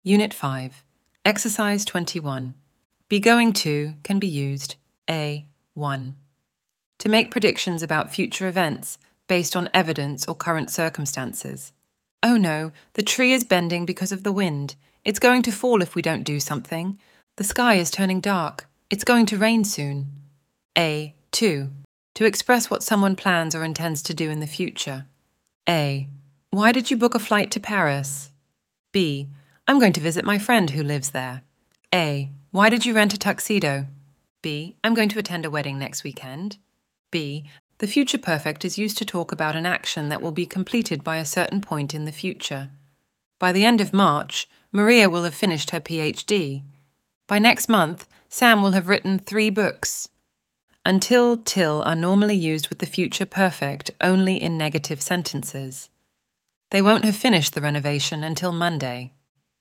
Unit 5, Exercise 21. Be going to can be used A1. To make predictions about future events based on evidence or current circumstances. Oh no, the tree is bending because of the wind. It's going to fall if we don't do something. The sky is turning dark. It's going to rain soon. A2. To express what someone plans or intends to do in the future. A. Why did you book a flight to Paris? B. I'm going to visit my friend who lives there. A. Why did you rent a tuxedo? B. I'm going to attend a wedding next weekend. B. The future perfect is used to talk about an action that will be completed by a certain point in the future. By the end of March, Maria will have finished her PhD. By next month, Sam will have written 3 books. Until, till are normally used with the future perfect only in negative sentences. They won't have finished the renovation until Monday.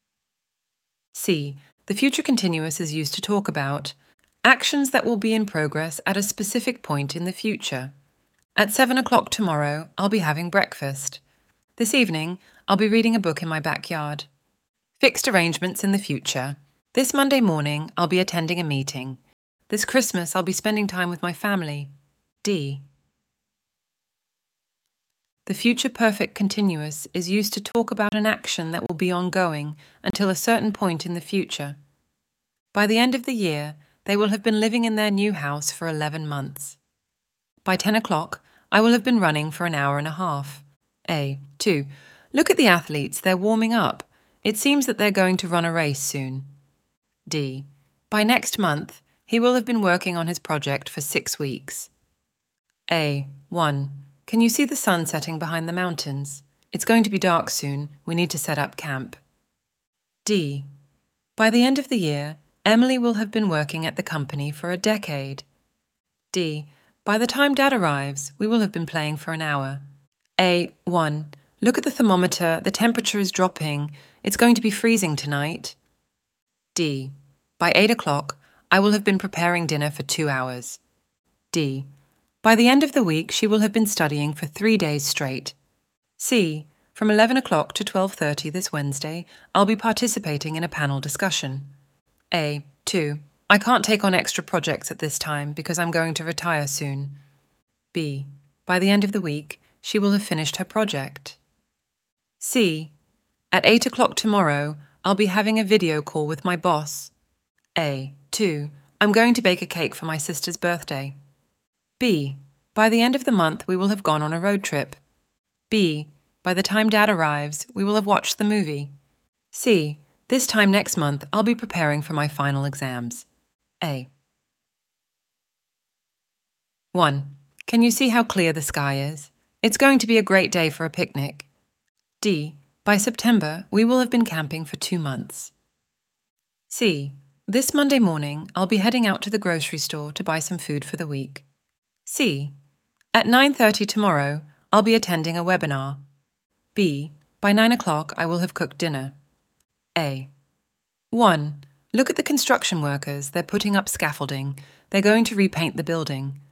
C. The future continuous is used to talk about actions that will be in progress at a specific point in the future. At 7 o'clock tomorrow, I'll be having breakfast. This evening, I'll be reading a book in my backyard. Fixed arrangements in the future. This Monday morning, I'll be attending a meeting. This Christmas, I'll be spending time with my family. D. The future perfect continuous is used to talk about an action that will be ongoing until a certain point in the future. By the end of the year, they will have been living in their new house for 11 months. By 10 o'clock, I will have been running for an hour and a half. A. 2. Look at the athletes, they're warming up. It seems that they're going to run a race soon. D. By next month, he will have been working on his project for 6 weeks. A. 1. Can you see the sun setting behind the mountains? It's going to be dark soon. We need to set up camp. D. By the end of the year, Emily will have been working at the company for a decade. D. By the time Dad arrives, we will have been playing for an hour. A. 1. Look at the thermometer. The temperature is dropping. It's going to be freezing tonight. D. By 8 o'clock, I will have been preparing dinner for 2 hours. D. By the end of the week, she will have been studying for 3 days straight. C. From 11 o'clock to 12:30 this Wednesday, I'll be participating in a panel discussion. A. 2. I can't take on extra projects at this time because I'm going to retire soon. B. By the end of the week, she will have finished her project. C. At 8 o'clock tomorrow, I'll be having a video call with my boss. A. 2. I'm going to bake a cake for my sister's birthday. B. By the end of the month, we will have gone on a road trip. B. By the time Dad arrives, we will have watched the movie. C. This time next month, I'll be preparing for my final exams. A. 1. Can you see how clear the sky is? It's going to be a great day for a picnic. D. By September, we will have been camping for 2 months. C. This Monday morning, I'll be heading out to the grocery store to buy some food for the week. C. At 9:30 tomorrow, I'll be attending a webinar. B. By 9 o'clock, I will have cooked dinner. A. 1. Look at the construction workers. They're putting up scaffolding. They're going to repaint the building.